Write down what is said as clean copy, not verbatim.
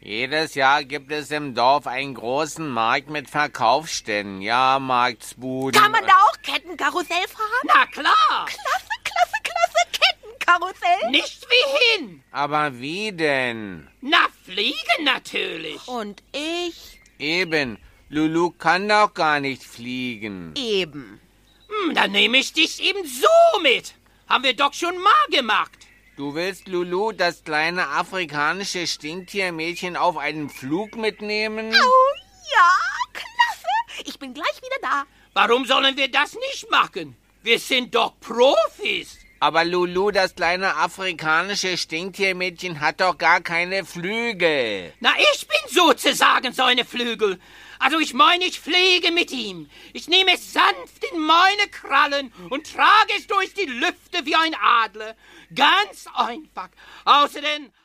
Jedes Jahr gibt es im Dorf einen großen Markt mit Verkaufsständen, Jahrmarktsbuden. Kann man da auch Kettenkarussell fahren? Na klar. Klasse, Kettenkarussell. Nicht wie hin. Aber wie denn? Na, fliegen natürlich. Und ich? Eben, Lulu kann doch gar nicht fliegen. Eben. Dann nehme ich dich eben so mit. Haben wir doch schon mal gemacht. Du willst Lulu, das kleine afrikanische Stinktiermädchen, auf einen Flug mitnehmen? Oh ja, klasse. Ich bin gleich wieder da. Warum sollen wir das nicht machen? Wir sind doch Profis. Aber Lulu, das kleine afrikanische Stinktiermädchen, hat doch gar keine Flügel. Na, ich bin sozusagen seine Flügel. Also ich meine, ich fliege mit ihm. Ich nehme es sanft in meine Krallen und trage es durch die Lüfte wie ein Adler. Ganz einfach. Außerdem